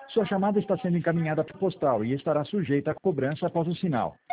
Sua chamada está sendo encaminhada para o postal e estará sujeita a cobrança após o sinal.